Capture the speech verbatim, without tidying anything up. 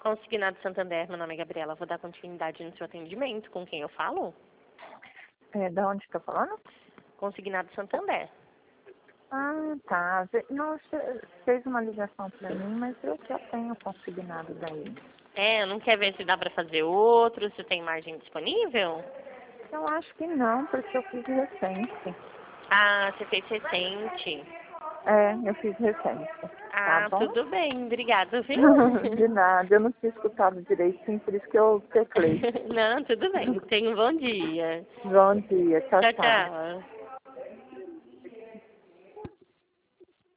Consignado Santander, meu nome é Gabriela. Vou dar continuidade no seu atendimento. Com quem eu falo? É, da onde está falando? Consignado Santander. Ah, tá. Ve- Nossa, fez uma ligação para mim, mas eu já tenho consignado daí. É, não quer ver se dá para fazer outro, se tem margem disponível? Eu acho que não, porque eu fiz recente. Ah, você fez recente. É, eu fiz recente. Tá Ah, bom? tudo bem. Obrigada, viu? De nada, eu não tinha escutado direitinho, por isso que eu teclei. Não, tudo bem. Tenha um bom dia. Bom dia, tchau, Tchau, tchau. tchau.